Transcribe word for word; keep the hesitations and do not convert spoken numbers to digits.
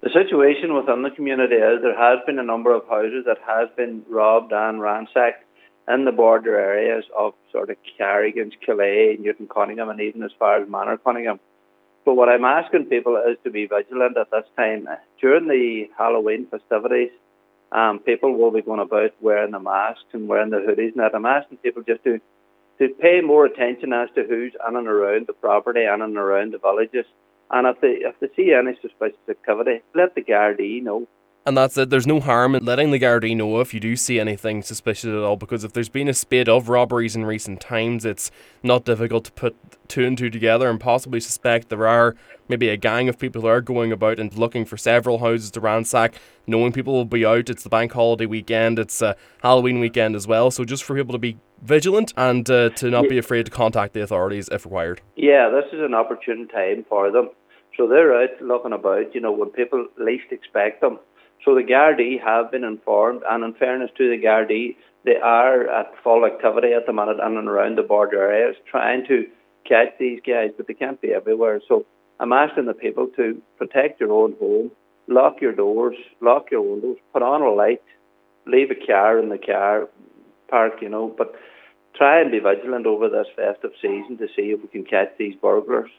The situation within the community is there has been a number of houses that has been robbed and ransacked in the border areas of sort of Carrigan, Killea, Newton Cunningham, and even as far as Manor Cunningham. But what I'm asking people is to be vigilant at this time. During the Halloween festivities, um, people will be going about wearing the masks and wearing the hoodies. And that I'm asking people just to, to pay more attention as to who's in and around the property, in and around the villages. And if they, if they see any suspicious activity, let the Gardaí know. And that's it. There's no harm in letting the Gardaí know if you do see anything suspicious at all, because if there's been a spate of robberies in recent times, it's not difficult to put two and two together and possibly suspect there are maybe a gang of people who are going about and looking for several houses to ransack, knowing people will be out. It's the bank holiday weekend, it's a Halloween weekend as well, so just for people to be vigilant and uh, to not be afraid to contact the authorities if required. Yeah, this is an opportune time for them. So they're out looking about, you know, when people least expect them. So the Gardaí have been informed, and in fairness to the Gardaí, they are at full activity at the minute in and around the border areas, trying to catch these guys, but they can't be everywhere. So I'm asking the people to protect your own home, lock your doors, lock your windows, put on a light, leave a car in the car park, you know, but try and be vigilant over this festive season to see if we can catch these burglars.